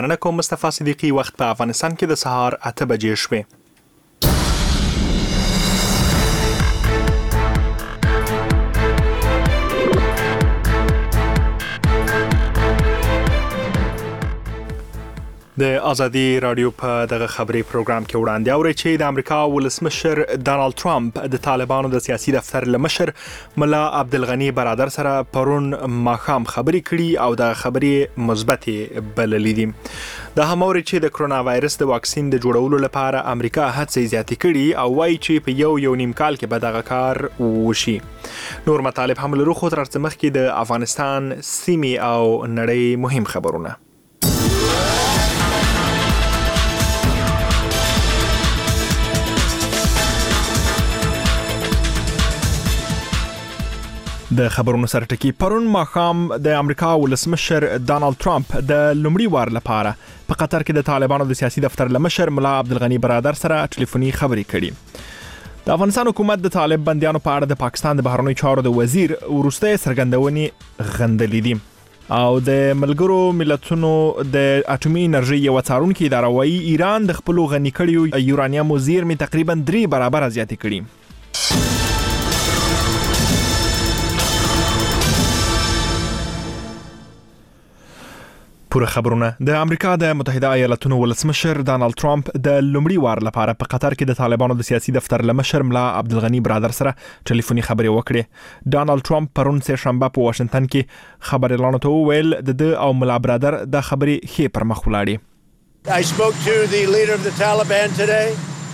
مننه کوم مصطفی صدیقی. وخت په افغانستان کې د سهار 8 بجې شوې. د ازادي رادیو په دغه خبري پروګرام کې وړاندې اوري چې د امریکا ولسمشر ډانلډ ټرمپ د طالبانو د سیاسي دفتر لمشر ملا عبدالغنی برادر سره پرون ماښام خبري کړي او د خبري مثبتې بللې دي. د هموري چې د کرونا وایرس د واکسین د جوړولو لپاره امریکا هڅې زیاتې کړي او وايي چې په یو نیم کال کې به دغه کار وشي. نور مطالب هم لرو، خو تر څه مخکې د افغانستان سیمې او نړۍ مهم خبرونه. د خبرونو سره ټکی پرون ماښام د امریکا ولسمشر ډانلډ ټرمپ د لومړي وار لپاره په قطر کې د طالبانو د سیاسي دفتر لمشر ملا عبدالغنی برادر سره ټلیفوني خبرې کړي. د افغانستان حکومت د طالب بندیانو په اړه د پاکستان د بهرنیو چارو د وزیر وروستۍ څرګندونې غندلې دي او د ملګرو ملتونو د اټومي انرژي یو څارونکي اداره وايي ایران د خپل غني کړیو یورانیم زیرمې تقریبا 3 برابر زیاتې کړي. پوره خبرونه. د امریکا د متحده ایالاتونو ولسمشر ډانلډ ټرمپ د لومړي وار لپاره په قطر کې د طالبانو د سیاسي دفتر لمشر ملا عبدالغنی برادر سره ټلیفوني خبرې وکړې. ډانلډ ټرمپ پرون سه شنبه په واشنگټن کې خبريالانو ته وویل د او ملا برادر د خبرې ښه پر مخ ولاړې. I spoke to the leader of the Taliban today.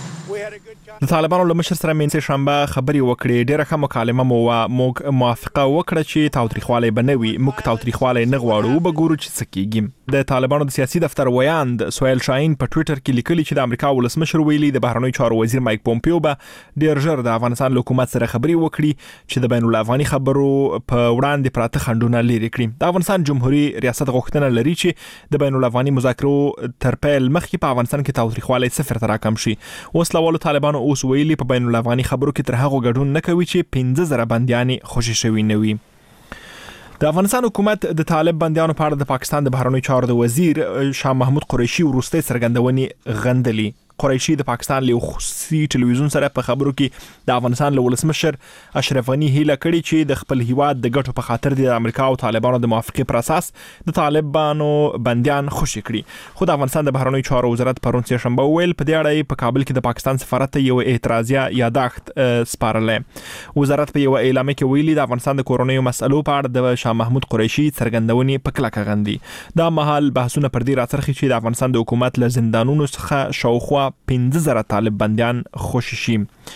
د طالبانو له مشر سره مې سه شنبه خبرې وکړې. ډیره ښه مکالمه مو موږ موافقه وکړه چې تاوتریخوالی بنوي. موږ تاوتریخوالی نه غواړو، وګورو چې څه کیږي. د طالبانو د سیاسي دفتر ویاند سویل شاهین په ټوئیټر کې لیکلي چې د امریکا ولسمشر ویلي د بهرنیو چارو وزیر مایک پومپیو به ډیر ژر د افغانستان حکومت سره خبرې وکړي چې د بین الافغاني خبرو په وړاندې پراته خنډونه لري کړي. د افغانستان جمهوریت ریاست غوښتنه لري چې د بین الافغاني مذاکرو تر پیل مخکې په افغانستان کې تاوتریخوالی صفر ته راکم شي. وسلوالو طالبانو اوس ویلي په بین الافغاني خبرو کې تر هغه ګډون نه کوي چې 15,000 بنديان خوشي شوي نه وي. د افغانستان حکومت د طالب بنديانو په اړه د پاکستان د بهرنیو چارو د وزیر شاه محمود قریشي وروستۍ څرګندونې غندلې. قریشي د پاکستان له خصوصي ټلویزیون سره په خبرو کې د افغانستان له ولسمشر اشرف غنی هیله کړې چې د خپل هیواد د ګټو په خاطر د امریکا او طالبانو د موافقې پر اساس د طالبانو بنديان خوشي کړي. خو د افغانستان د بهرنیو چارو وزارت پرون سه شنبه ویل په دې اړه په کابل کې د پاکستان سفارت ته یو اعتراضیه یاداښت سپارلې. وزارت په یو اعلامیه کې ویلي د افغانستان د کورونیو مسلو په اړه د شاه محمود قریشي څرګندونې په کلکه غندي. دا مهال بحثونه پر دې راڅرخي چې د افغانستان د حکومت له زندانونو څخه شاوخوا 15,000 طالب بنديان خوشي شي.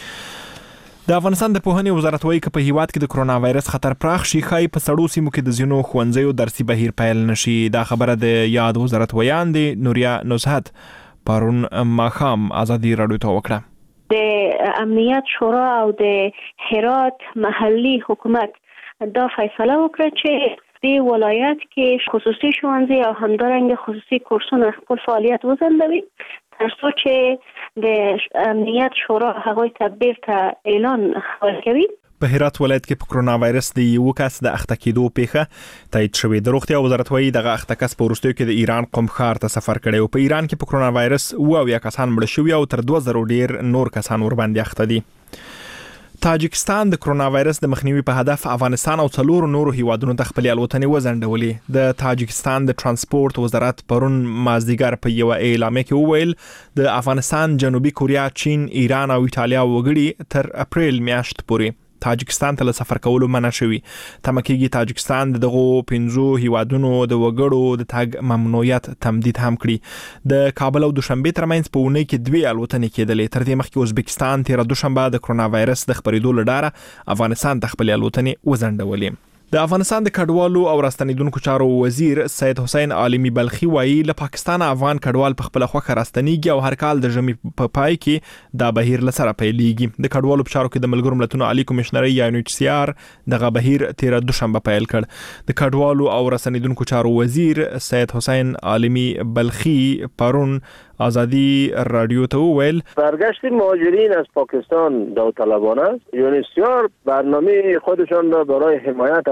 د افغانستان د پوهنې وزارت وايي چې په هیواد کې د کرونا وایرس خطر پراخ شي، خای په سړو سیمو کې د ځینو ښوونځیو درسي بهیر پیل نشي. دا خبره د یاد وزارت ویاندې نوریا نزهت پرون ماښام ازادي رادیو ته وکړه. د امنیت شورا او د هرات محلي حکومت دا فیصله وکړه چې د ولایت کې خصوصي ښوونځي او همدارنګه خصوصي کورسونه خپل فعالیت وځنډوي تر څو چې د امنیت شورا هغوی ته بیرته اعلان ورکوي. په هرات ولایت کې په کرونا وایرس د یو کس د اخته کېدو پیښه تایید شوې. د روغتیا وزارت وايي دغه اخته کس په وروستیو کې د ایران قم ښار ته سفر کړی او په ایران کې په کرونا وایرس 22 کسان مړه شوي او تر 2000 ډیر نور کسان ورباندې اخته دي. تاجکستان د کرونا وایرس د مخنیوي په هدف افغانستان او 4 نورو هیوادونو ته خپل الوتنې وځنډولې. د تاجکستان د ترانسپورت وزارت پرون مازدیګر په یو اعلامیه کې وویل د افغانستان، جنوبي کوریا، چین، ایران او ایتالیا وګړي تر اپریل میاشت پورې تاجکستان ته سفر کولو منع شوی. تمکیږي تاجکستان دغه 15 هیوادونو د وګړو د تګ ممنوعیت تمدید هم کړی. د کابل او دوشنبه ترمنځ په ونې کې 2 الوتنې کېدلې. تر دې مخکې ازبکستان تیر دوشنبه د کرونا وایرس د خبرېدو لپاره افغانستان ته خپل الوتنې وځنډولې. د افغانستان د کډوالو او راستنیدونکو چارو وزیر سید حسین عالمی بلخی وایي له پاکستان افغان کډوال په خپل خوخه راستنیږي او هر کال د ژمي په پای کې دا بهیر لسره پیلېږي. د کډوالو په چارو کې د ملګرو ملتونو عالی کمشنر یا UNHCR دغه بهیر تیر دوشنبه پیل کړ. د کډوالو او راستنیدونکو چارو وزیر سید حسین عالمی بلخی پرون ازادی رادیو ته ویل برگشت مهاجرین از پاکستان داوطلبانه است. UNHCR برنامه خودشان را برای حمایت از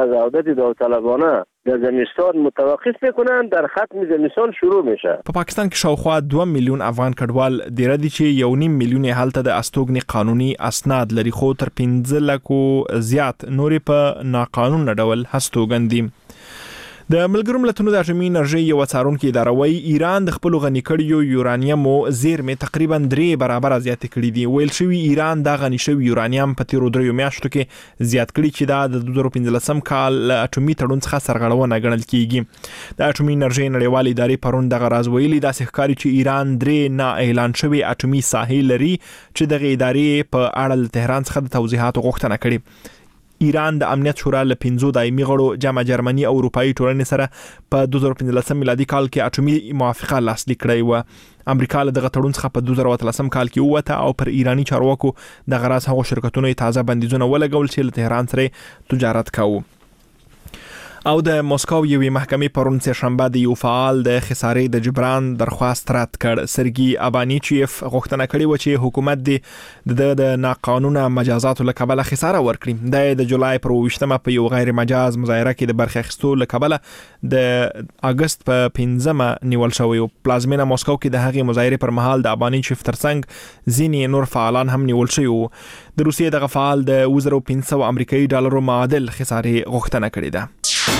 قضاوت داوطلبانه در زمستان متوقف میکنن، در ختم زمستان شروع میشه. په پاکستان کې شاوخوا 2 میلیون افغان کډوال د ردی چې 1.5 میلیون هلته د استوګنې قانوني اسناد لري، خو تر 15 لکو زیات نورې په ناقانونه ډول هستوګندي. د ملګرو ملتونو د اټومي انرژي یو څارونکو اداره وايي ایران د خپل غني کړیو یورانیمو زیرمې تقریبا 3 برابر زیات کړي دي. ویل شوی ایران د غني شوی یورانیم په تیرو 3 میاشتو کې زیات کړي چې دا د 2015 کال اټومي تړون څخه سرغړونه ګڼل کیږي. د اټومي انرژي نړیوالې ادارې پرون د غراز ویلي د ښکاری چې ایران 3 نه اعلان شوی اټومي ساحل لري چې د ادارې په اړه تهران څخه د توضیحات غوښتنه کړې. ایران د امنیت شورا له 5 دایمي غړو جامع جرمني او اروپאי ټولنې سره په 2015 میلادي کال کې اټومي موافقه لاسلیک کړې و. امریکا له دغه تړون څخه په 2013 کال کې ووته او پر ایرانی چارواکو د غراس هغو شرکتونو تازه بندیزونه ولګول چې له تهران سره تجارت کاوه. او د مسکو یوې محکمې پرون سه شنبه د یو فعال د خسارې د جبران درخواست رد کړ. سرګي ابانیچیف غوښتنه کړې و چې حکومت د ناقانونه مجازات له کبله خساره ورکړي. د جولای پر 28مه په یو غیر مجاز مظاهره کې د برخه اخیستو له کبله د اگست په 15مه نیول شوی. پلازمینه مسکو کې د هغې مظاهره پر مهال د ابانیچیف ترڅنګ ځینې نور فعالان هم نیول شوی. د روسیې دغه فعال د 2500 امریکایي ډالرو معادل خسارې غوښتنه کړې ده.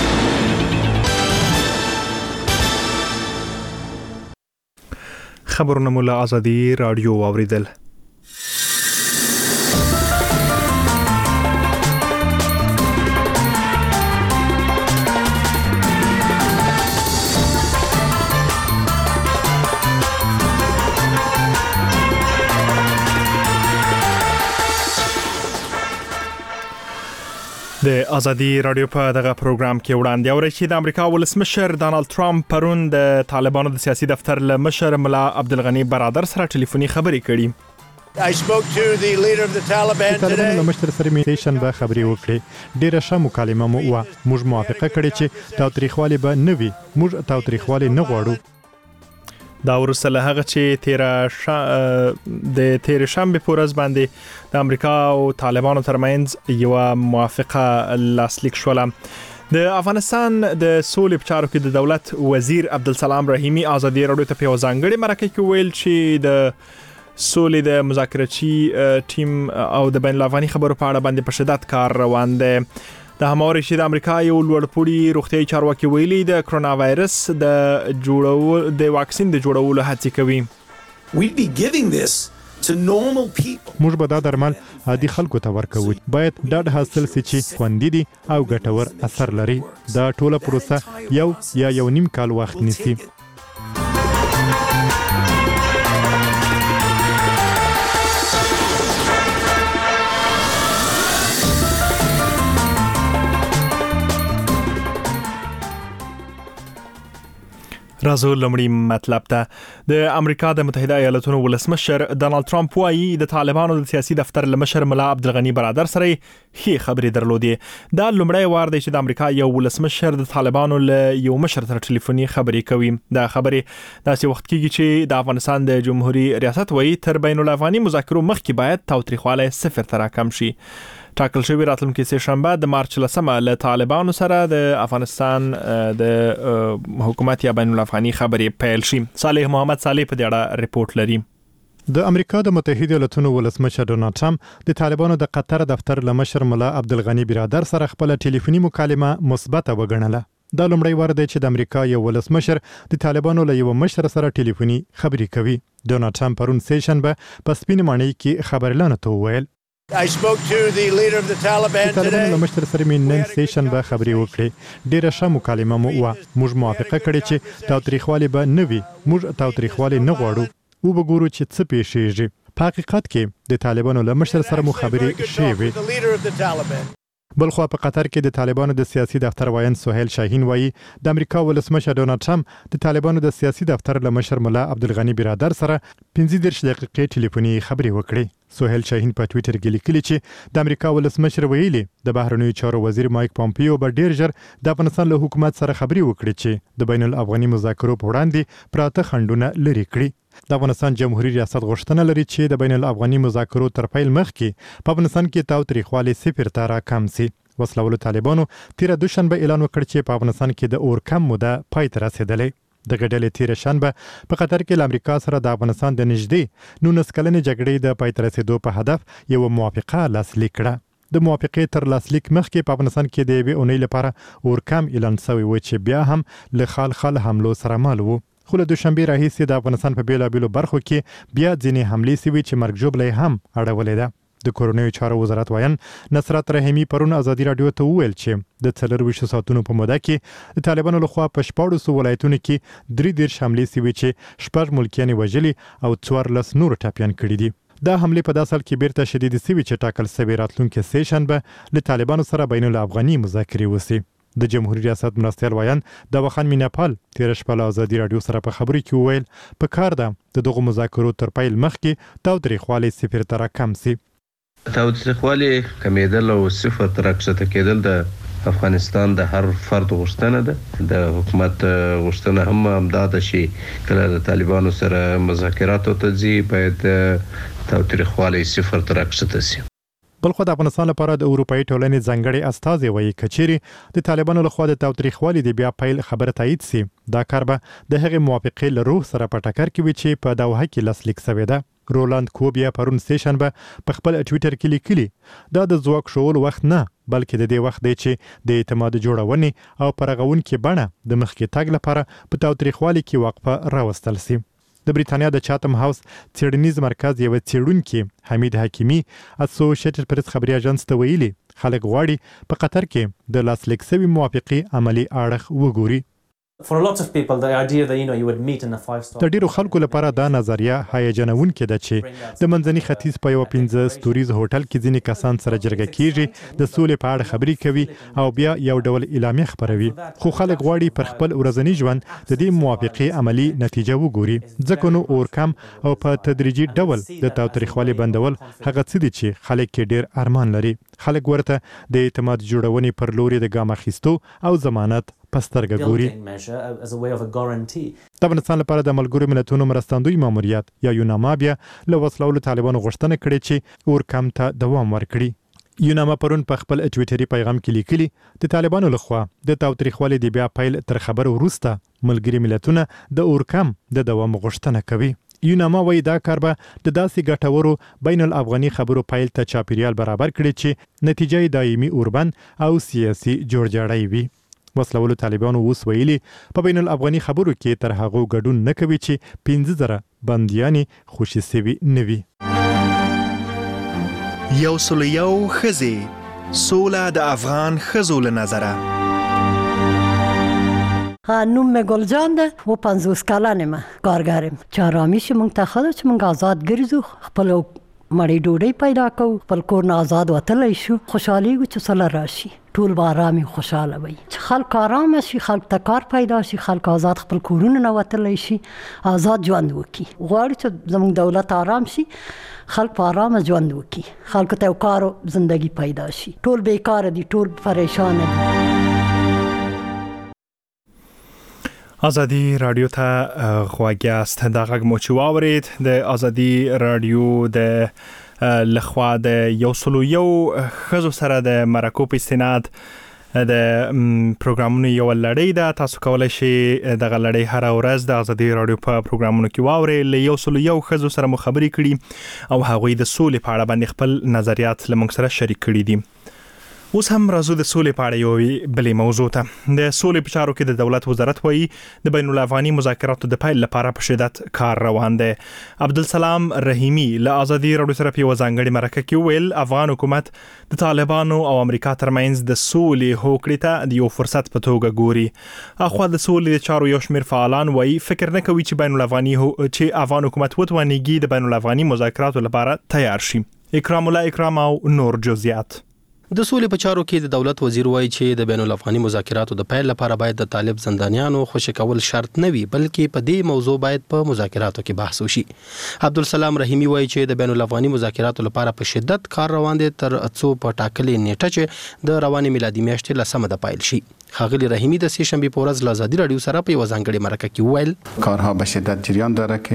خبرونه مولا ازادي رادیو اوریدل. د ازادي رادیو په دغه پروګرام کې وړاندې اورئ چې د امریکا ولسمشر ډانلډ ټرمپ پرون د طالبانو د سیاسي دفتر له مشر ملا عبدالغنی برادر سره ټلیفوني خبرې کړې. I spoke to the leader of the Taliban today. د مشر سره مې شنبه خبرې وکړې. ډېره ښه مکالمه مو وه. موږ موافقه کړې چې تاوتریخوالی به نه وي. موږ تاوتریخوالی نه غواړو. دا ورسره له هغه چې د تیر شنبه په ورځ باندې د امریکا او طالبانو ترمنځ یو موافقه لاسلیک شوه. د افغانستان د سولې په چارو کې د دولت وزیر عبدالسلام رحیمی ازادي رادیو ته په ځانګړي مرکه کې ویل چې د سولې د مذاکراتي ټیم او د بین الافغاني خبرو په اړه باندې په شدت کار روان دی. د هماوري چې د امریکا یو لوړپوړي روغتیايي چارواکي ویلي د کرونا وایرس د واکسین د جوړولو هڅې کوي. موږ به دا درمل عادي خلکو ته ورکوو. باید ډاډ حاصل شي چې خوندي دي او ګټور اثر لري. دا ټوله پروسه یو نیم کال وخت نیسي. رازو لمړی مطلب ته د امریکا د متحده ایالاتونو ولسمشر ډانلډ ټرمپ وايي د طالبانو د سیاسي دفتر لمشر ملا عبدالغنی برادر سره هي خبرې درلودې. دا لمړی وار دی چې د امریکا یو ولسمشر د طالبانو له یو مشر سره ټلیفوني خبرې کوي. دا خبرې داسې وخت کېږي چې د افغانستان د جمهوریت ریاست وايي تر بین الافغاني مذاکرو مخکې باید تاوتریخوالی 0 ته راکم شي. ټاکل شوی راتلونکي سه شنبه د مارچ 10 له طالبانو سره د افغانستان د حکومت یا بین الافغاني خبرې پیل شي. صالح محمد صالح په دې اړه ریپورت لري. د امریکا د متحده ایالاتونو ولسمشر ډونالډ ټرمپ د طالبانو د قطر دفتر لمشر ملا عبدالغنی برادر سره خپل ټلیفوني مکالمه مثبت وګڼله. دا لومړی وار دی چې د امریکا یو ولسمشر د طالبانو له یو مشر سره ټلیفوني خبرې کوي. ډونالډ ټرمپ پرون سه شنبه په سپین ماڼۍ کې خبرلانه ته وویل. I spoke to the leader of the Taliban today. طالبانو له مشر سره مې نن سه شنبه خبرې وکړې. ډېره ښه مکالمه مو وه. موږ موافقه کړې چې تاوتریخوالی به نه وي. موږ تاوتریخوالی نه غواړو. وګورو چې څه پیښیږي. په حقیقت کې د طالبانو له مشر سره مو خبرې شوې. بلخوا په قطر کې د طالبانو د سیاسي دفتر وایي سهیل شاهین وایي د امریکا ولسمشر ډونالډ ټرمپ د طالبانو د سیاسي دفتر له مشر ملا عبدالغنی برادر سره 15 دقیقې ټلیفوني خبرې وکړې. سهیل شاهین په ټوئیټر کې لیکلي چې د امریکا ولسمشر ویلي د بهرنیو چارو وزیر مایک پامپیو به ډیر ژر د افغانستان له حکومت سره خبرې وکړي چې د بین الافغاني مذاکرو په وړاندې پراته خنډونه لرې کړي. د افغانستان جمهوریت ریاست غوښتنه لري چې د بین الافغاني مذاکرو تر پیل مخکې په افغانستان کې تاوتریخوالی 0 ته راکم شي. وسلوالو طالبانو تیر دوشنبه اعلان وکړ چې په افغانستان کې د اورکم موده پای ته رسیدلې. د غډلې تیر شنبه په قطر کې امریکا سره د افغانستان د نږدې 19 کلنې جګړې د پای ته رسیدو په هدف یو موافقه لاسلیک کړه. د موافقې تر لاسلیک مخکې په افغانستان کې د یوې اونۍ لپاره اورکم اعلان شوی و چې بیا هم له خال حملو سره مل و. خو له دوشنبه راهیسې د افغانستان په بیلابیلو برخو کې بیا ځینې حملې شوي چې مرګ ژوبله هم اړولې ده. د کورونیو چارو وزارت وایي نصرت رحیمی پرون ازادي رادیو ته وویل چې د 24 ساعتونو په موده کې د طالبانو لخوا په 14 ولایتونو کې 3 حملې شوي چې 6 ملکیان وژلي او 14 نور ټاپیان کړي دي. دا حملې په داسې حال کې بیرته شدید شوي چې ټاکل شوی راتلونکي سه شنبه له طالبانو سره بین الافغاني مذاکرې وشي. د جمهوریت ریاست مرستیال وایي د وخان میناپال تیر شپه له ازادي رادیو سره په خبرو کې وویل په کار ده دغه مذاکرو تر پیل مخکې تاوتریخوالی صفر ته راکم شي. تاوتریخوالی کمیدل او صفر ته راکښته کېدل د افغانستان د هر فرد غوښتنه ده. د حکومت غوښتنه هم دا ده چې کله د طالبانو سره مذاکراتو ته ځي باید تاوتریخوالی صفر ته راکښته شي. بلخو د افغانستان لپاره د اروپאי ټولنې ځانګړي استازي وایي کچيري د طالبانو لخوا د تاوتریخوالي د بیا پیل خبره تایید سي دا کار به د هغې موافقې له روح سره په ټکر کې وي چې په دوحه کې لاسلیک شوی ده. رولاند کوبیا پرون سه شنبه په خپل ټوئیټر کې لیکلي دا د ځواک شول وخت نه بلکې د دې وخت دی چې د اعتماد جوړونې او پرغونکې بڼه د مخکې تګ لپاره په تاوتریخوالي کې وقفه راوستل سي. د بریتانیا د چاتم هاوس څېړنیز مرکز یو څېړونکي حمید حکیمی اسوسییټډ پریس خبري اژانس ته ویلي خلک غواړي په قطر کې د لاسلیک شوی موافقې عملی اړخ وګوري. For a lot of people, the idea that you would meet in a 5-star. د ډیرو خلکو لپاره دا نظریه هیجانوونکې ده چې د منځني ختیځ په یو 15 ستوریز هوټل کې ځینې کسان سره جرګه کیږي د سولې په اړه خبرې کوي او بیا یو ډول اعلامیه خپروي. خو خلک غواړي پر خپل ورځنی ژوند د دې موافقې عملی نتیجه وګوري. ځکه نو اورکم او په تدریجي ډول د تاوتریخوالي بندول هغه څه دي چې خلک کې ډیر ارمان لري. خلک ورته د اعتماد جوړونې پر لوري د ګام اخیستو او ضمانت پسترګه ګوري. د افغانستان لپاره د ملګرو ملتونو مرستندوی ماموریت یا یوناما بیا له وسلوالو طالبانو غوښتنه کړې چې اورکم ته دوام ورکړي. یوناما پرون په خپل ټوئیټري پیغام کې لیکلي د طالبانو لخوا د تاوتریخوالي د بیا پیل تر خبر وروسته ملګري ملتونه د اورکم د دوام غوښتنه کوي. یوناما وایي دا کار به د داسې ګټورو بین الافغاني خبرو پیل ته چاپیریال برابر کړي چې نتیجه دایمي اوربند او سیاسي جوړجاړی وي. وسلوالو طالبانو اوس ویلي په بین الافغاني خبرو کې تر هغو ګډون نه کوي چې 15,000 بندیانې خوشي سوي نه وي. یو سل یو ښځې سوله د افغان ښځو له نظره. نوم مې ګلجان ده و 50 کلنه کارګرم چې آرامي شي مونږ ته خلک چې مونږ آزاد ګرځو خپل مړی ډوډۍ پیدا کوو خپل کور نه آزاد وتلی شو خوشحالېږو چې سله راشي ټول به آرامي خوشحاله وي چې خلک آرامه شي خلک ته کار پیدا شي خلک آزاد خپل کورونه نه وتلی شي آزاد ژوند وکړي. غواړي چې زموږ دولت آرام شي خلک په آرامه ژوند وکړي خلکو ته یو کار او زندگی پیدا شي. ټول بیکاره دي ټول پریشانه دي. ازادي رادیو ته غواګیاست د غږ مو چې واورید د ازادي رادیو د لخوا د یو سلو یو ښځو سره د مرکو په استناد د پروګرامونو یو لړۍ ده. تاسو کولای شئ دغه لړۍ هر ورځ د ازادي رادیو په پروګرامونو کې واورئ. له یو سلو یو ښځو سره مو خبرې کړي او هغوی د سولې په اړه باندې خپل نظریات له موږ سره شریک کړي دي. اوس هم راځو د سولې په اړه یو بلې موضوع ته. د سولې په چارو کې د دولت وزارت وایي د بین الافغاني مذاکراتو د پیل لپاره په شدت کار روان دی. عبدالسلام رحیمی له ازادي رادیو سره په ځانګړي مرکه کې ویل افغان حکومت د طالبانو او امریکا ترمنځ د سولې هوکړې ته د یو فرصت په توګه ګوري. اخوا د سولې د چارو یو شمېر فعالان وایي فکر نه کوي چې بین الافغاني چې افغان حکومت وتوانیږي د بین الافغاني مذاکراتو لپاره تیار شي. اکرام الله اکرام او نور جزئیات. د سولې په چارو کې د دولت وزیر وایي چې د بین الافغاني مذاکراتو د پیل لپاره باید د طالب زندانیانو خوشي کول شرط نه وي بلکې په دې موضوع باید په مذاکراتو کې بحث وشي. عبدالسلام رحیمی وایي چې د بین الافغاني مذاکراتو لپاره په شدت کار روان دی تر څو په ټاکلې نیټه چې د روانې میلادي میاشتې لسمه د پیل شي. ښاغلي رحیمی د سه شنبه په ورځ له ازادي رادیو سره په یو ځانګړي مرکه کې ویل کارها به شدت جریان داره که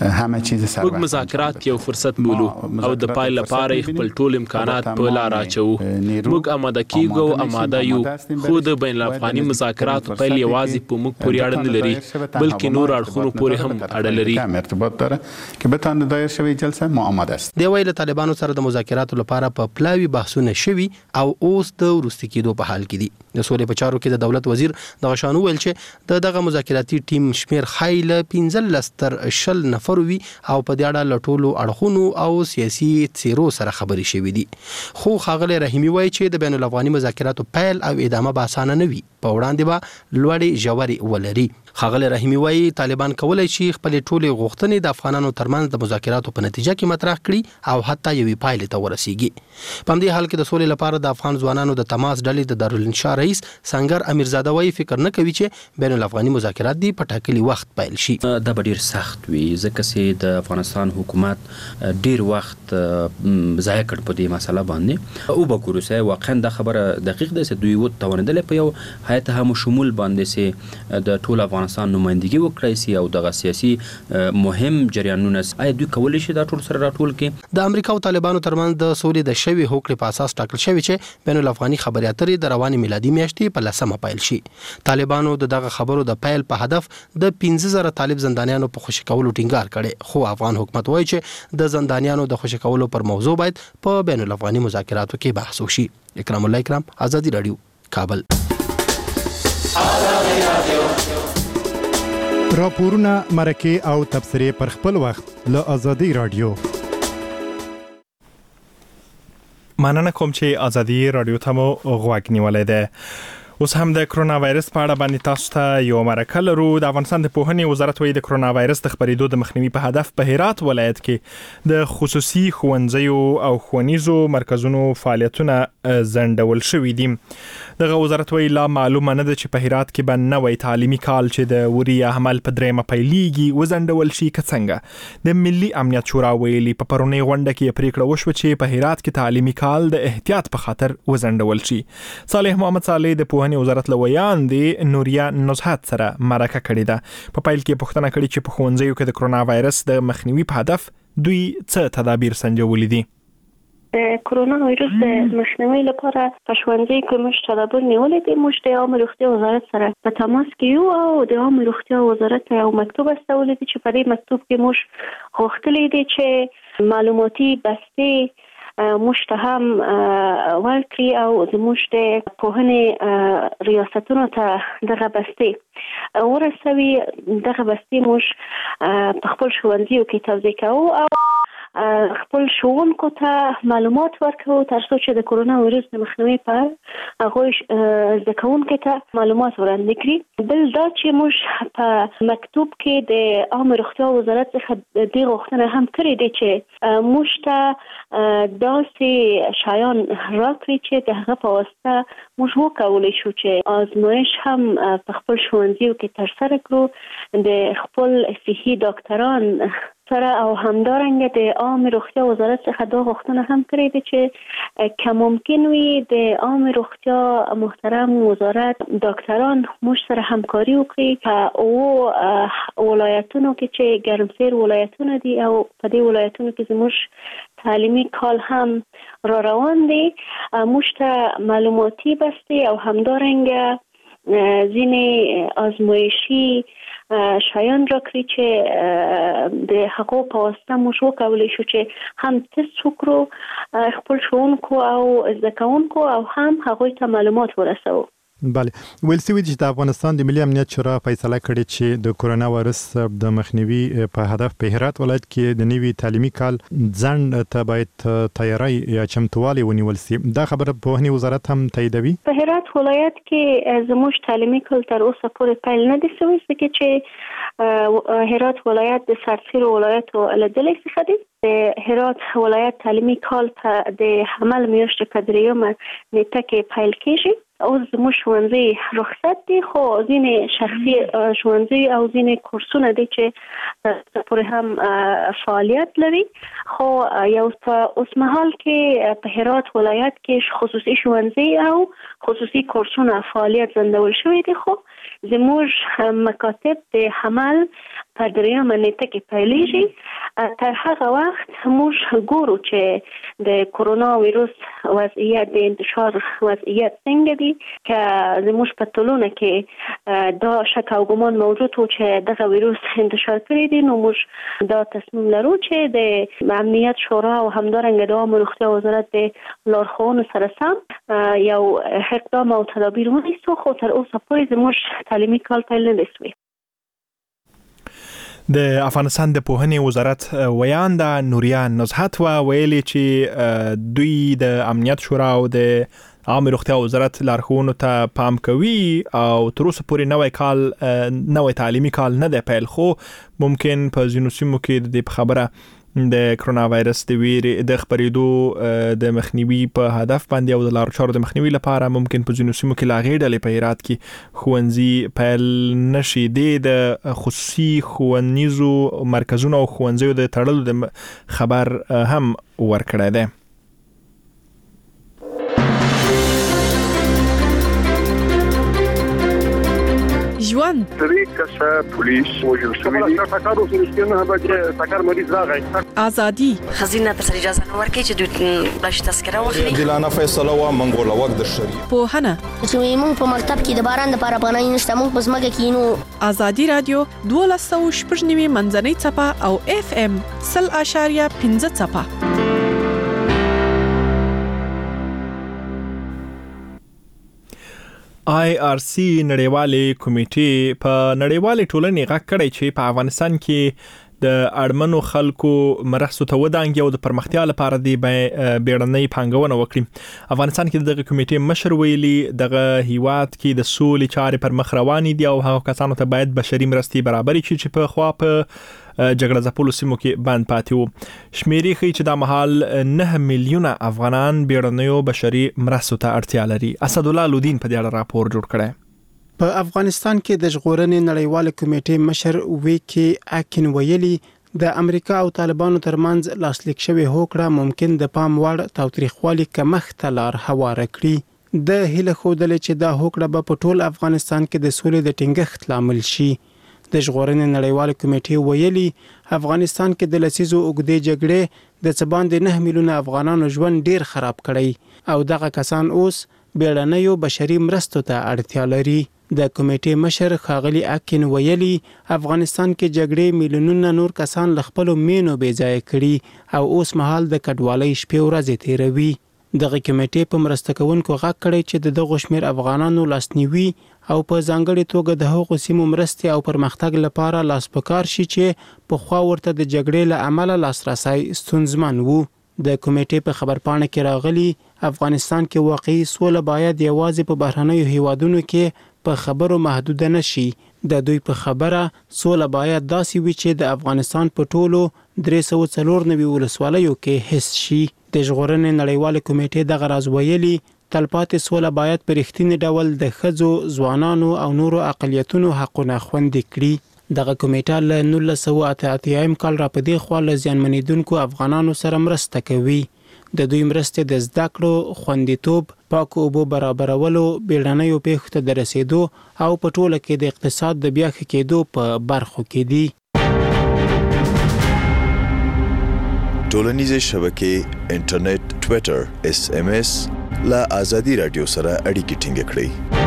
همه چیز سر موږ مذاکرات یو فرصت بولو او د پای لپاره خپل ټول امکانات په لار اچو. موږ آماده کیږو، آماده یو، خو د بین الافغاني مذاکراتو پیل یوازې په موږ پورې اړه نه لري بلکې نور اړخونو پورې هم اړه لري. ارتباط داره که بتونه دایر شوی جلسه ما آماده است. دی ویل طالبانو سره د مذاکراتو لپاره په پلاوی بحثونه شوي او اوس د وروستي کېدو په حال کې دي. د سولې په چارو کې د دولت وزیر دغه شانو ویل چې دغه مذاکراتي ټیم شمیر خایله 15 تر 20 نفر وي او په دې اړه لټولو اړخونو او سیاسي څیرو سره خبري شوې دي. خو ښاغلی رحیمي وایي چې د بین الافغاني مذاکراتو پیل او ادامه به اسانه نه وي، په وړاندې به لوړې ژورې ولري. ښاغلی رحیمي وایي طالبان کولای شي خپلې ټولې غوښتنې د افغانانو ترمنځ د مذاکراتو په نتیجه کې مطرح کړي او حتی یوې پایلې ته ورسیږي. په همدې حال کې د سولې لپاره د افغان ځوانانو د تماس ډلې د دارالانشا رئیس سنگر امیرزاده وایي فکر نه کوي چې بین الافغاني مذاکرات دی په ټاکلي وخت پیل شي. دا به ډیر سخت وي ځکه چې د افغانستان حکومت ډیر وخت ضایع کړ په دې مسله باندې او به ګورسه واقعا د خبره دقیق ده چې دوی و توانیدل په یو هیئت هم شمول باندې چې د ټول افغانستان نمائندګي وکړي سي او د سیاسي مهم جریانونه آیا دوی کولای شي دا ټول سره راټول کړي. د امریکا او طالبانو ترمنځ د سولې د شوی هوکړې په اساس ټاکل شوی چې بین الافغاني خبري اترې د رواني میلادي میاشتې په 10 پیل شي. طالبانو دغه خبرو د پیل په هدف د 15000 طالب زندانیانو په خوشی کولو ټینګار کړي، خو افغان حکومت وایي چې د زندانیانو د خوشی کولو پر موضوع باید په بین الافغاني مذاکراتو کې بحث وشي. اکرام الله اکرام، آزادی رادیو، کابل. راپورونه، مرکې او تبصرې پر خپل وخت له آزادی رادیو. مننه کوم چې آزادی رادیو ته مو غوږ نیولې ده. اوس هم د کرونا وایرس په اړه باندې تاسو ته یو مرکه لرو. د افغانستان د پوهنې وزارت وایي د کرونا وایرس د خپرېدو د مخنیوي په هدف په هرات ولایت کې د خصوصي ښوونځیو او ښوونیزو مرکزونو فعالیتونه ځنډول شوي دي. دغه وزارت وایي لا معلومه نه ده چې په هرات کې به نوی تعلیمي کال چې د وري عمل په 3 پیلېږي وځنډول شي که څنګه. د ملي امنیت شورا ویلي په پرونی غونډه کې پریکړه وشوه چې په هرات کې تعلیمي کال د احتیاط په خاطر وځنډول شي. صالح محمد صالح د پوهنې وزارت لویان دی نوریا نزهت سره مرکه کړې ده. په پیل کې پوښتنه کړې چې په ښوونځیو کې د کرونا وایرس د مخنیوي په هدف دوی څه تدابیر سنجولي دي. د کرونا وایرس د مخنیوي لپاره په ښوونځي کې موږ تدابیر نیولې دي. موږ د عامه روغتیا وزارت سره په تماس کې یو او د عامه روغتیا وزارت یو مکتوب استولې دي چې په دې مکتوب کې موږ غوښتلې دي چې معلوماتي بستې موږ ته هم ورکړي او زموږ د پوهنې ریاستونو ته دغه بستې ورسوي. دغه بستې موږ په خپل ښوونځیو کې توزیع کوو او خپل ښوونکو ته معلومات ورکوو تر څو چې د کرونا وایرس د مخنیوي په اړه هغوی زده کوونکو ته معلومات وړاندې کړي. بل دا چې موږ په مکتوب کې د عامه روغتیا وزارت څخه دې غوښتنه هم کړې ده چې موږ ته داسې شیان راکړي چې د هغه په واسطه موږ وکولی شو چې آزمایش هم په خپل ښوونځیو کې ترسره کړو. د خپل صحي ډاکټران سره او همدارنګه د عامه روغتیا وزارت څخه دا غوښتنه هم کړې ده چې که ممکن وي د عامه روغتیا محترم وزارت ډاکټران موږ سره همکاري وکړي په او ولایتونو کې چې ګرمسیر ولایتونه دي او په دې ولایتونو کې زموږ تعلیمي کال هم را روان دی. موږ ته معلوماتي بستې او همدارنګه ځینې آزمایشي شایان را کړی چې د هغو په واسطه موږ وکولی شو چې هم تست وکړو خپل ښوونکو او زده کوونکو او هم هغوی ته معلومات ورسوو. بله، ویل شوي چې د افغانستان د ملي امنیت شورا فیصله کړې چې د کرونا وایرس د مخنیوي په هدف په هرات ولایت کې د نوي تعلیمي کال ځنډ ته باید تیاری یا چمتووالی ونیول شي. دا خبره پوهنې وزارت هم تاییدوي. په هرات ولایت کې زموږ تعلیمي کال تر اوسه پورې پیل نه دي شوی ځکه چې هرات ولایت د سرتیرو ولایتو له ډلې څخه دی. د هرات ولایت تعلیمي کال په د حمل میاشتې په 3 نیټه کې پیل کیږي. اوس زموږ ښوونځي رخصت دي خو ځینې شخصي ښوونځي او ځینې کورسونه دي چې پورې هم فعالیت لري. خو یو په اوس مهال کې په هرات ولایت کې خصوصي ښوونځي او خصوصي کورسونه فعالیت ځنډول شوي دي. خو زموږ مکاتب د حمل په 3 نیټه کې پیلېږي. تر هغه وخت موږ ګورو چې د کرونا وایروس وضعیت د انتشار وضعیت څنګه دی، که زموږ په ټولنه کې دا شک او ګمان موجود و چې دغه وایروس انتشار کړی دی، نو موږ دا تصمیم لرو چې د امنیت شورا او همدارنګه د عامه روغتیا وزارت د لارښوونو سره سم یو اقدام او تدابیر ونیسو، خو تر اوسه پورې زموږ تعلیمي کال پیل نه دی شوی. د افغانستان د پوهنې وزارت ویانده نوریا نزهت ویلي چې دوی د امنیت شورا او د عامه روغتیا وزارت لارښوونو ته پام کوي او تر اوسه پورې نوې تعلیمي کال نه دی پیل، خو ممکن په ځینو سیمو کې د خبره د کرونا وایرس د ویرې د خپرېدو د مخنیوي په هدف باندې او د لارو چارو د مخنیوي لپاره ممکن په ځینو سیمو کې لاغې ډلې په هرات کې ښوونځي پیل نشي. د خصوصي ښوونیزو مرکزونو او ښوونځیو د تړلو د خبر هم ورکړی دی. ژوند طریقه پولیس وجل شوی دی تاکارو سرشتنه به تاکار مریض راغی ازادي خزینه تر اجازه نه ورکړي چې دوی بلش تذکره واخلي دلانه فیصله و منګول وخت د شری په هنه چې موږ په مکتب کې د باران لپاره افغانۍ نشته، موږ په ځمکه کې نو ازادي رادیو 1290 منځنۍ چپه او FM 0.15 چپه. IRC نړیوالې کمیټې په نړیوالې ټولنې غږ کړی چې په افغانستان کې د اړمنو خلکو مرستو ته ودانګي او د پرمختیا لپاره د بیړنۍ پانګونه وکړي. افغانستان کې دغه کمیټې مشر ویلي دغه هیواد کې د سولې چارې پر مخ روانې دي او هغه کسانو ته باید بشري مرستې برابرې شي چې په خوا په جګړه ځپلو سیمو کې بند پاتې وو. شمیرې ښیي چې دا مهال 9 میلیونه افغانان بیړنیو بشري مرستو ته اړتیا لري. اسدالله لودین په دې اړه راپور جوړ کړی. په افغانستان کې د ژغورنې نړیواله کمیټې مشر ویکي اکن ویلي د امریکا او طالبانو ترمنځ لاسلیک شوی هوکړه ممکن د پام وړ تاوتریخوالي کمښت ته لار هواره کړي. د هیله ښودلې چې دا هوکړه به په ټول افغانستان کې د سولې د ټینګښت لامل شي. د ژغورنې نړیواله کمیټې ویلي افغانستان کې د لسیزو اوږدې جګړې د څه باندې 9 میلیونه افغانانو ژوند ډیر خراب کړی او دغه کسان اوس بیړنیو بشري مرستو ته اړتیا لري. د کمیټې مشر ښاغلي اکن ویلي افغانستان کې جګړې میلیونونه نور کسان له خپلو مینو بې ځایه کړي او اوس مهال د کډوالۍ شپې ورځې تیروي. دغه کمیټې په مرسته کوونکو غږ کړی چې دغه شمیر افغانانو لاسنیوي او په ځانګړي توګه د هغو سیمو مرستې او پرمختګ لپاره لاس پکار شي چې پخوا ورته د جګړې له امله لاسرسی ستونزمن وو. د کمیټې په خبرپاڼه کې راغلي افغانستان کې واقعي سوله باید یوازې په بهرنیو هیوادونو کې په خبرو محدوده نشي. د دوی په خبره سوله باید داسې وي چې د افغانستان په ټولو 394 ولسوالیو کې حس شي. د ژغورنې نړیواله کمیټې دغه راز ویلي تلپاتې سوله باید په رښتینی ډول د ښځو، ځوانانو او نورو اقلیتونو حقونه خوندي کړي. دغه کمیټه له 1988 کال را پدې خوا له زیانمنېدونکو افغانانو سره مرسته کوي. د دوی مرستې د زده کړو، خوندیتوب، پاکو اوبو برابرولو، بیړنیو پیښو ته د رسیدو او په ټوله کې د اقتصاد د بیا ښه کېدو په برخو کې دي. ټولنیزې شبکې، انټرنیټ، ټویټر، SMS لا ازادي رادیو سره اړیکې ټینګ کړئ.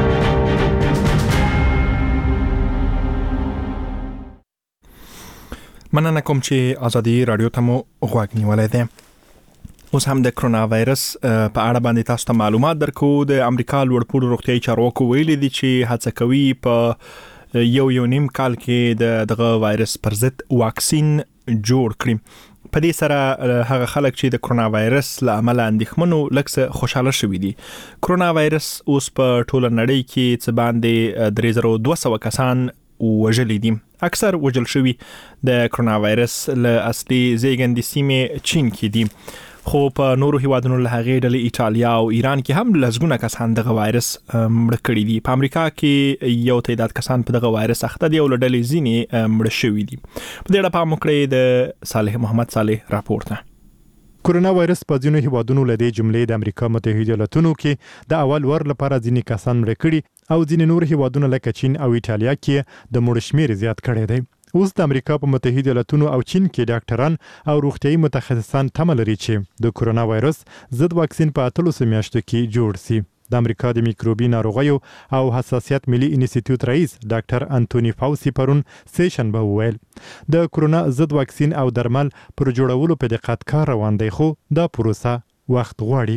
مننه کوم چې ازادي رادیو ته مو غوږ نیولای دی. اوس هم د کرونا وایرس په اړه باندې تاسو ته معلومات درکو. د امریکا لوړپوړو روغتیايي چارواکو ویلي دي چې هڅه کوي په یو نیم کال کې دغه وایرس پر ضد واکسین جوړ کړي. په دې سره هغه خلک چې د کرونا وایرس له امله اندېښمنو لکه خوشاله شوي دي. کرونا وایرس اوس په ټوله نړۍ کې څه باندې 3200 کسان وژلي دي. اکثر وژل شوي د کرونا وایرس له اصلي زیږندې سیمې چین کې دي، خو په نورو هیوادونو له هغې ډلې ایټالیا او ایران کې هم لسګونه کسان دغه وایرس مړه کړي دي. په امریکا کې یو تعداد کسان په دغه وایرس اخته دي او له ډلې ځینې مړه شوي دي. په دې اړه پام وکړئ د صالح محمد صالح راپور ته. کرونا وایرس په ځینو هیوادونو له دې جملې د امریکا متحده ایالاتونو کې د اول ور لپاره ځینې کسان مړه کړي او ځینې نور هیوادونه لکه چین او ایټالیا کې د مړو شمیر زیات کړی دی. اوس د امریکا په متحده ایالاتونو او چین کې ډاکټران او روغتيایي متخصصان تمه لري چې د کورونا وایرس ضد واکسین په 13 میاشتو کې جوړ شي. د امریکا د میکروبي ناروغیو او حساسیت ملي انسټیټیوټ رئیس ډاکټر انټونی فاوسی پرون سیشن به وویل د کورونا ضد واکسین او درمل پر جوړولو په دقت کار روان دی، خو دا پروسه وخت غواړي.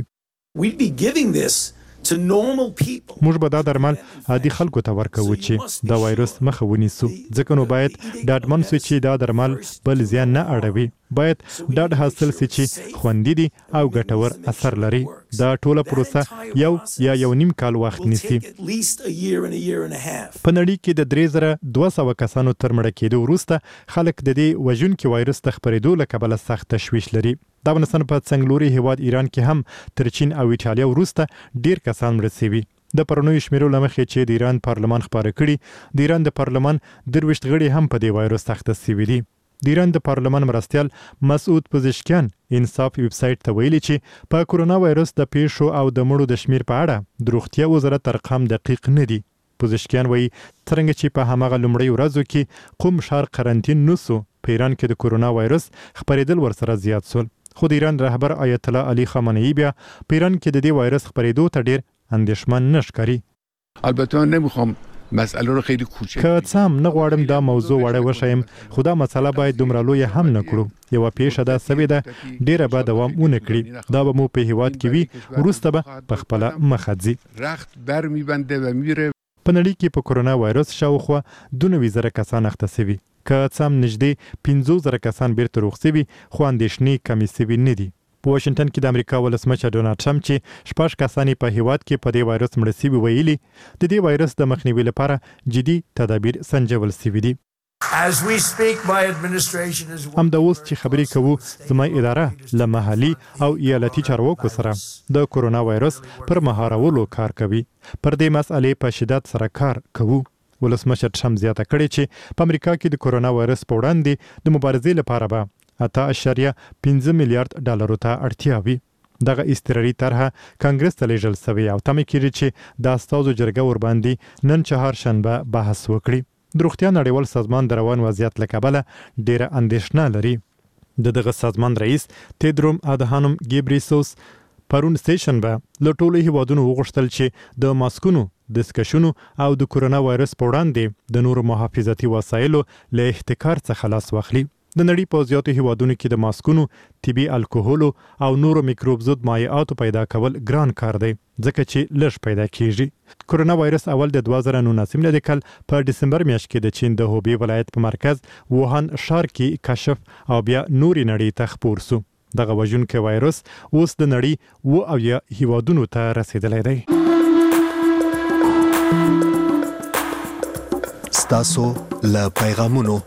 موږ به دا درمل عادي خلکو ته ورکوو چې د وایرس مخه ونیسو، ځکه نو باید ډاډمن سو چې دا درمل بل زیان نه اړوي. باید ډاډ حاصل سي چې خوندي دي او ګټور اثر لري. دا ټوله پروسه یو نیم کال وخت نیسي. په نړۍ کې د 3200 کسانو تر مړه کېدو وروسته خلک د دې وژونکي وایرس د خپرېدو له کبله سخت تشویش لري. د افغانستان په څنګلوري هیواد ایران کې هم تر چین او ایټالیا وروسته ډیر کسان مړه شوي. د پرونیو شمیرو له مخې چې د ایران پارلمان خبره کړي، د ایران د پارلمان 23 غړي هم په دې وایرس اخته شوي دي. د ایران د پارلمان مرستیال مسعود پزشکیان انصاف ویب سایټ ته ویلي چې په کورونا وایرس د پیښو او د مړو د شمیر په اړه د روغتیا وزارت ارقام دقیق نه دي. پزشکیان وایي څرنګه چې په هماغه لومړۍ ورځو کې قم ښار قرنطین نوسو، په ایران کې د کورونا وایرس خپرېدل ورسره زیات شول. خو د ایران رهبر آیت الله علي خامنه‌ای بیا په ایران کې د دې وایرس خپرېدو ته ډیر اندېښمن نه ښکاري. البته نمیخوام مسئله رو خیلی کوچک که څه هم نه غواړم دا موضوع وړه وشیم، خو دا مسله باید دومره لوی هم نه کړو. یوه پیښه دا سوې ده، ډیره به دوام ونه کړي. دا به مو په هیواد کې وي، وروسته به په خپله مخه ځي. رخت بر میبنده و میره. په نړۍ کې په کورونا وایرس شاوخوا 2,000 کسان اخته شوي. که څه هم نږدې 15,000 کسان بیرته روغ شوي، خو اندېښنې کمې شوي نه دي. په واشنگټن کې د امریکا ولسمشر ډونالډ ټرمپ چې 6 کسان په هیواد کې په دې وایرس مړه شوي ویلي، د دې وایرس د مخنیوي لپاره جدي تدابیر سنجول شوي دي. همدا اوس چې خبرې کوو، زما اداره له محلي او ایالتي چارواکو سره د کورونا وایرس پر مهارولو کار کوي. پر دې مسئلې په شدت سره کار کوو. ولسمشر ټرمپ زیاته کړې چې په امریکا کې د کورونا وایرس په وړاندې د مبارزې لپاره به 8.5 میلیارډ ډالرو ته اړتیا وي. دغه اضطراري طرحه کانګرس ته لیږل شوې او تمه کېږي چې د استازو جرګه ورباندې نن چهارشنبه بحث وکړي. د روغتیا نړیوال سازمان د روان وضعیت له کبله ډیره اندېښنه لري. دغه سازمان رئیس تیدروم ادهانوم ګیبریسوس پرون سیشنبه له ټولو هیوادونو وغوښتل چې د ماسکونو، دستکشونو او د کورونا وایرس په وړاندې د نورو محافظتي وسایلو له احتکار څخه لاس واخلي. د نړۍ په زیاتو هیوادونو کې د ماسکونو، طبي الکوهولو او نورو میکروب ضد مایعاتو پیدا کول ګران کار دی، ځکه چې لږ پیدا کیږي. کورونا وایرس اول د 2019 میلادي کال په ډسمبر میاشت کې د چین د هوبی ولایت په مرکز ووهان ښار کې کشف او بیا نوري نړۍ ته خپور سو. دغه وژونکی وایرس اوس د نړۍ 20 هیوادونو ته رسیدلی دی. ستاسو له پیغامونو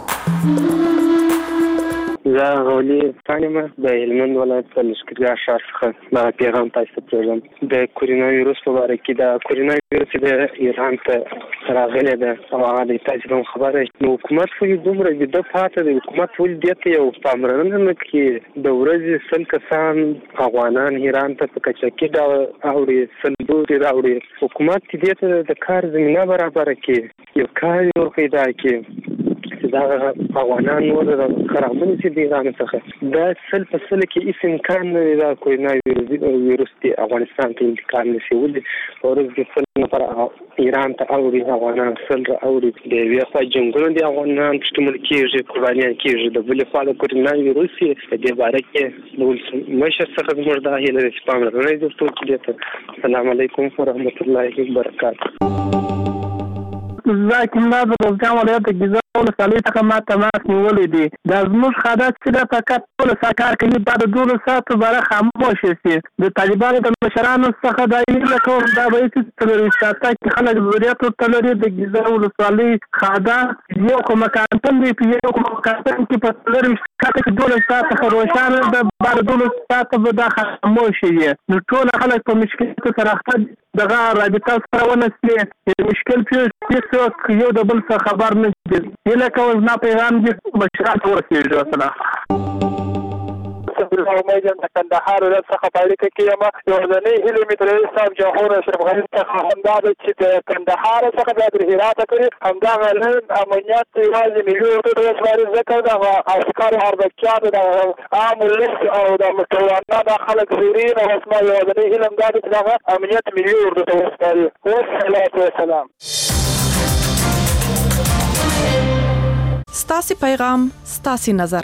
زه غولي پانیم د هلمند ولایت په لښکرګاه ښار څخه دا پیغام تاسو ته پرېږدم. د کورونا ویروس په باره کې د کورونا ویروس د ایران ته راغلی ده او هغه د تاسو هم خبره نو حکومت ولې دومره جدي پاتې دی؟ حکومت ولې دې ته یو پاملرنه نه کوي؟ د ورځې 100 کسان افغانان ایران ته په کچکي راوړي، 100 راوړي. حکومت دې ته د کار زمینه برابره کړي، یو کار ور پیدا کړي دا افغانان نور خرابونه چې د ایران څخه دا 100% کې هیڅ امکان نه دی دا کورونا ویروس د افغانستان ته انتقال نشي ولې ورځ د 100 نفر ایران ته اوړي، افغانان 100 اوړي. د یوې خوا جنګونه د افغانان شتمل کېږي، قربانیان کېږي، د بلې خوا د کورونا ویروس په دې باره کې د ولسمشر څخه زموږ دا هیله ده چې پاملرنه یې وکړي. السلام علیکم ورحمت الله وبرکاته. زاکم الله د روزګان ولایت د ګیزا ولسوالۍ څخه ما تماس نیولی دی. دا زموږ خاده چې دا فقط ټول کار کوي بعد 2 ساعتو باره خاموش شي. د طالبانو د مشرانو څخه دا هیله کوم دا به چې ریاست کې خلک ضرورت ورته لري. د ګیزا ولسوالۍ خاده یو کوم کانتن دی، په یو کوم کانتن کې په لري چې 2 ساعته روشانه د بعد 2 ساعته به دا خاموش شي. نو ټول خلک په مشکل سره اخته دغه رابطه سره ونسي مشکل پیښ یو د بل څه خبر نه دي. هله کوم نه پیغام دې بشرات ورسېږي. بالله امیدم د کندهار ولایت څخه په اړیکه کې یم. یوازینۍ هیله مې تر صاحب جمهور اشرف غني څخه همدا ده چې د کندهار څخه بیا د هرات پورې همدغه لږ امنیت یوازې ملي اردو وسپاري، ځکه دغه عسکرو اربکیانو د عام ولس او د موټروانو د خلک زیرین او اسما یوازینۍ هیله همدا ده چې دغه امنیت ملي اردو ته وسپاري. والسلام. ستاسي پیغام ستاسي نظر.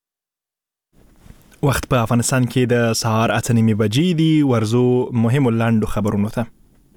وخت په افغانستان کې د سهار 8:30 بجې دي. ورزو مهم لاندو خبرونو ته.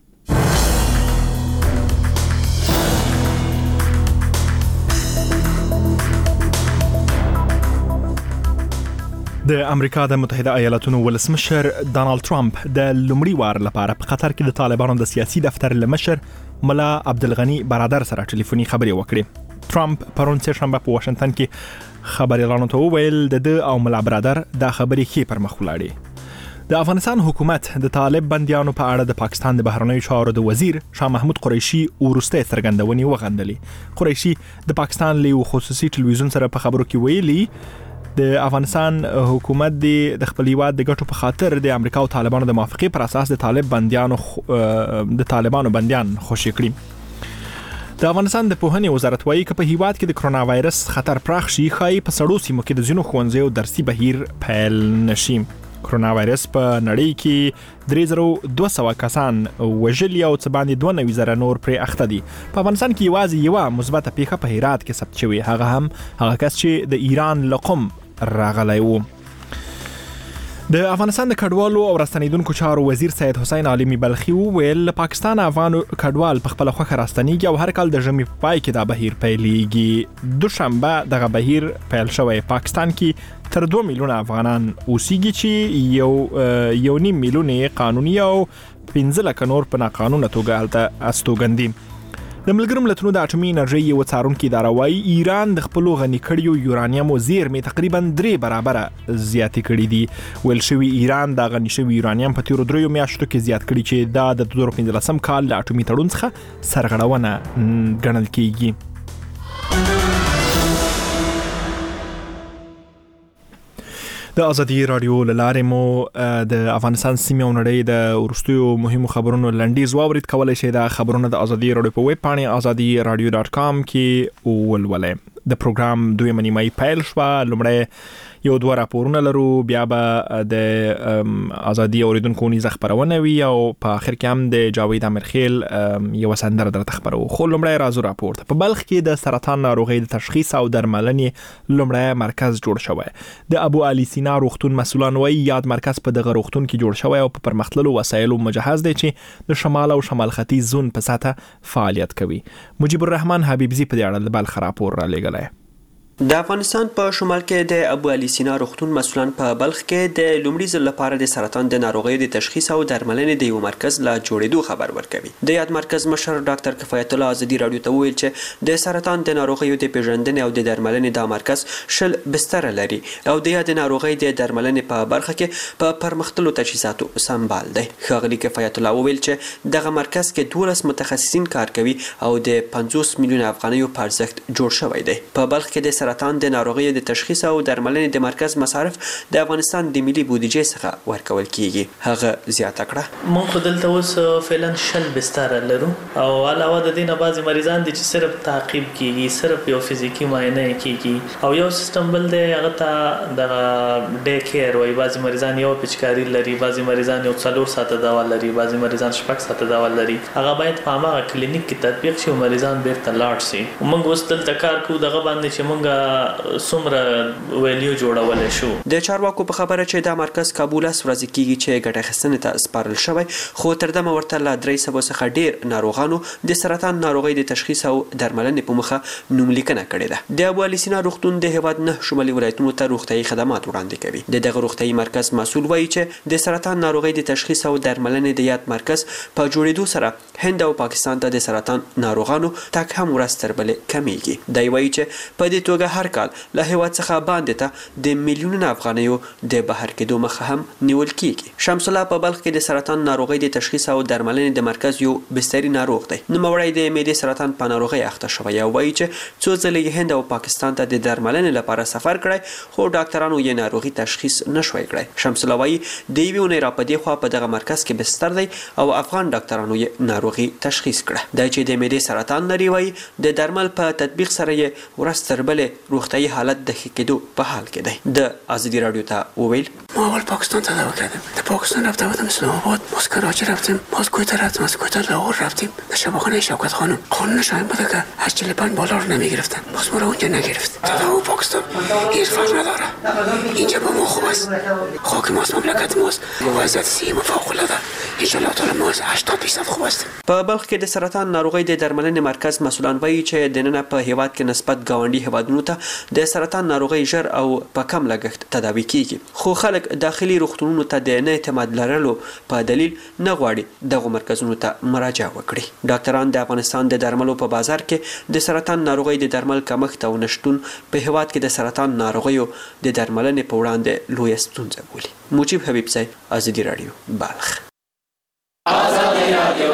د امریکا د متحده ایالاتونو ولسمشر ډانلډ ټرمپ د لومړي وار لپاره په قطر کې د طالبانو د سیاسي دفتر لمشر ملا عبدالغني برادر سره ټلیفوني خبرې وکړې. ټرمپ پرون سه شنبه په واشنگټن کې خبريالانو ته وویل د او ملا برادر د خبرې کې پر مخ ولاړې. د افغانستان حکومت د طالب بنديانو په اړه د پاکستان د بهرنیو چارو د وزیر شاه محمود قریشي ورسته څرګندونې وغندلې. قریشي د پاکستان له خصوصي ټلویزیون سره په خبرو کې ویلي د افغانستان حکومت د خپل هیواد د ګټو په خاطر د امریکا او طالبانو د موافقې پر اساس د طالبانو بنديان خوشي کړی. د افغانستان د پوهنې وزارت وایي چې په هیواد کې د کرونا وایرس خطر پراخ شي، خای په سړو سیمو کې د ځینو ښوونځیو درسي بهیر پیل نشي. کرونا وایرس په نړۍ کې 3200 کسان وژلي او څه باندې 29000 نور پرې اخته دي. په افغانستان کې یوازې یو مثبته پیښه په هرات کې ثبت شوې، هغه کس چې د ایران لقم راغلی و. د افغانستان د کډوالو او راستنیدونکو چارو وزیر سید حسین عالمی بلخي وویل پاکستان افغان کډوال په خپل خوخه راستنیږي او هر کال د ژمي پای کې دا بهیر پیلېږي. دوشنبه دغه بهیر پیل شوی. پاکستان کې تر 2 میلیونه افغانان اوسېږي چې 1.5 میلیونه قانوني او 15 لک نور په ناقانونه توګه هلته استوګندي. د ملګرو ملتونو د اټومي انرژي یو څارونکي اداره وايي ایران د خپل غني کړیو یورانیم زیرمې تقریبا 3 برابره زیاتې کړې دي. ویل شوی ایران د غني شوی یورانیم په تیرو 3 میاشتو کې زیات کړی چې دا د 2015 کال له اټومي تړون څخه سرغړونه ګڼل کیږي. د ازادي رادیو لاره مو د افغانستان سیمه او نړۍ د ورستیو مهمو خبرونو لنډیز واورید. کولای شئ د خبرونو د ازادي رادیو په ویب پاڼه azadiradio.com کې ولولئ. د پروګرام دوی منیمای پیل شو. لومړی یو دوه راپورونه لرو، بیا به د ازادي اوریدونکو نيزه خبرونه وي او په اخر کې هم د جاوید امرخیل یو سندره درته خبرو. خو لومړی راځو راپورت. په بلخ کې د سرطان ناروغۍ د تشخیص او درملنې لومړی مرکز جوړ شوی. د ابو علي سینا روغتون مسولان وایي یاد مرکز په دغه روغتون کې جوړ شوی او په پرمختللو وسایلو مجهز دی چې د شمال او شمال ختیځ زون په ساته فعالیت کوي. مجيب الرحمن حبیبزی په دې اړه د بلخ راپور را لېږلی. د افغانستان په شمال کې د ابو علي سینا روغتون مسولان په بلخ کې د لومړي ځل لپاره د سرطان د ناروغۍ د تشخیص او درملنې د یو مرکز لا جوړېدو خبر ورکوي. د یاد مرکز مشر ډاکټر کفایت الله ازادي رادیو ته وویل چې د سرطان د ناروغیو د پیژندنې او د درملنې د مرکز 10 بستر لري او د یاد ناروغۍ د درملنې په برخه کې په پرمختللو تجهیزاتو سمبال دی. ښاغلي کفایت الله وویل چې دغه مرکز کې 12 متخصصین کار کوي او د 50 میلیون افغانیو په ارزښت جوړ شوی دی. په بلخ کې د سرطان د ناروغیو د تشخیص او درملنې د مرکز مصارف د افغانستان د ملي بودیجې څخه ورکول کیږي. هغه زیاته کړه موږ خو دلته اوس فعلا 10 بستر لرو او علاوه د دې نه بعضی مریضان دي چې صرف تعقیب کیږي، صرف یو فزیکی معاینه کیږي او یو سیستم بل دی هغه ته د ډے کیر وای. بعضی مریضان یو پچکاری لري، بعضی مریضان یو 4 ساعته دوا لري، بعضی مریضان 6 ساعته دوا لري. هغه باید په هغه کلینیک کې تطبیق شي او مریضان بیرته لاړ شي. موږ اوس دلته کار کوو دغه باندې چې موږ سمره ویلیو جوړول شو. د چارواکو په خبره چې دا مرکز کابل ورځ کیږي چې ګټه اخیستنې ته سپارل شوی، خو تر دمه ورته لا 300 څخه ډیر ناروغانو د سرطان ناروغۍ د تشخیص او درملنې په مخه نوملیکنه کړې ده. د ابو علي سینا روغتون د هیواد 9 شمالي ولایتونو ته روغتیايي خدمات وړاندې کوي. د دغه روغتیايي مرکز مسؤل وایي چې د سرطان ناروغۍ د تشخیص او درملنې د یاد مرکز په جوړېدو سره هند او پاکستان ته د سرطان ناروغانو تک هم ورځ تر بلې کمیږي. دا وایي چې په دې توګه چې هر کال له هیواد څخه باندې ته د میلیونونو افغانیو د بهر کېدو مخه هم نیول کیږي. شمس الله په بلخ کې د سرطان ناروغۍ د تشخیص او درملنې د مرکز یو بستري ناروغ دی. نوموړی د معدې سرطان په ناروغۍ اخته شوی او وایي چې څو ځله یې هند او پاکستان ته د درملنې لپاره سفر کړی خو ډاکټرانو یې ناروغي تشخیص نشوی کړی. شمس الله وایي د یوې اونۍ را په دې خوا په دغه مرکز کې بستر دی او افغان ډاکټرانو یې ناروغي تشخیص کړه. دا چې د معدې سرطان لري وایي د درمل په تطبیق سره یې ورځ تر بلې روغتیايي حالت د ښه کېدو په حال کې دی. د ازادي راډیو ته وویل ما اول پاکستان ته دعوا کردیم، در پاکستان رفتم اسلام آباد، باز کراچی رفتیم، باز کویت رفتیم، از کویت لاهور رفتیم، در شباخانه شوکت خانم قانونش این بوده که از 45 بالا رو نمیگرفتن، باز ما رو اونجا نگرفت. تداوی پاکستان هیچ فرق نداره، اینجا با ما خوب است، خاک ماست، مملکت ماست، وضعیت صحی ما فوق العاده، ان شاء الله تعالی ما 80% خوب است. په بلخ کې د سرطان ناروغۍ د درملنې مرکز مسؤلان وایي چې د نن په هیواد کې نسبت گاونډي هیوادونو ته د سرطان ناروغۍ ژر او په کم لګښت تداوي کیږي، خو خلک داخلي روغتونونو ته د نه اعتماد لرلو په دلیل نه غواړي دغه مرکزونو ته مراجعه وکړي. ډاکټران د افغانستان د درملو په بازار کې د سرطان ناروغۍ د درمل کمښت او نشټون په هیواد کې د سرطان ناروغیو د درملنې په وړاندې لویه ستونزه بولي. مجيب حبیب صاحب، ازادي راډیو، بلخ. ازادي راډیو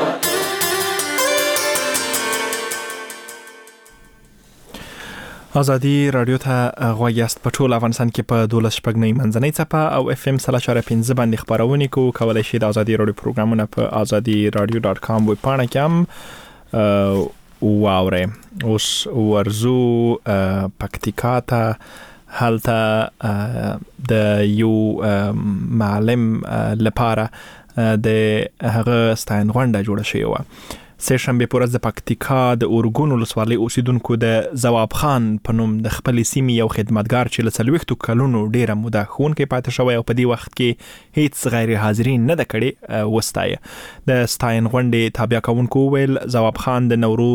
ازادي راډیو ته غوږ یاست. په ټول افغانستان کې په 12 شپږنۍ منځنۍ څپه او FM 3.5 باندې خبرونه کوو. کولای شئ د ازادي راډیو پروګرامونه په azadiradio.com ویب پاڼه کې هم واورئ. اوس ورزو پکتیکا ته، هلته د یو معلم لپاره د هغه ستاین غونډه جوړه شوې وه. سه شنبه پر ورځ د پکتیکا د اورګون ولسوالۍ اوسیدونکو د ځواب خان په نوم د خپل سیمې یو خدمتګار چې له 40 کلونو ډیره موده ښوونکی پاتې شوی او په دې وخت کې هیڅ غیر حاضرین نه د کړي وستایه. د ستاین غونډې تابع کوونکو ویل ځواب خان د نورو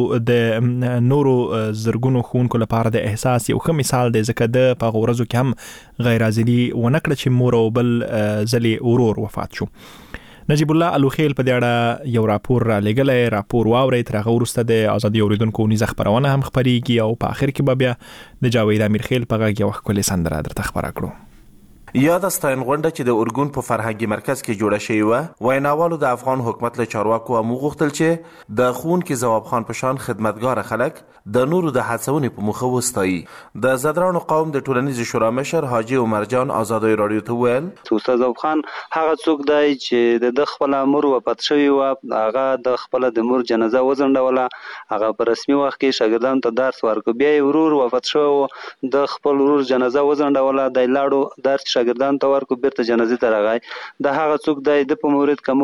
زرګونو ښوونکو لپاره د احساس یو ښه مثال دی، ځکه د په غورزو کې هم غیر حاضري ونه کړه چې مور او بل ځلې ورور وفات شو. نجیب الله الوخیل په دې اړه یو راپور را لګلې، راپور واوري. تر هغه وروسته د ازادي اوریدونکو نيزه خبرونه هم خبريږي او په اخر کې به بیا د جاوید امیر خیل په غږ یو ښکلې سندره درته خبره کړو. یاد ستاین غونډه چې د اورګون په فرهنګي مرکز کې جوړه شوې و، ویناوالو د افغان حکومت له چارواکو هم وغوښتل چې د ښوونکي ځواب خان په شان خدمتګار خلک د نورو د هڅونې په موخه وستایي. د زدرانو قوم د ټولنیز شورا مشر حاجی عمر جان ازادي راډیو ته ویل استاد ځواب خان هغه څوک دی چې د خپل مور وفات شوی و، هغه د خپل د مور جنازه وزنډوله، هغه په رسمي وخت کې شاګردانو ته درس ورکو، بیا ورور وفات شو د خپل ورور جنازه وزنډوله، د لاړو درس شاګردان ته ورکو، بیرته جنازې ته راغی. د هغه څوک دی د په مورید کوم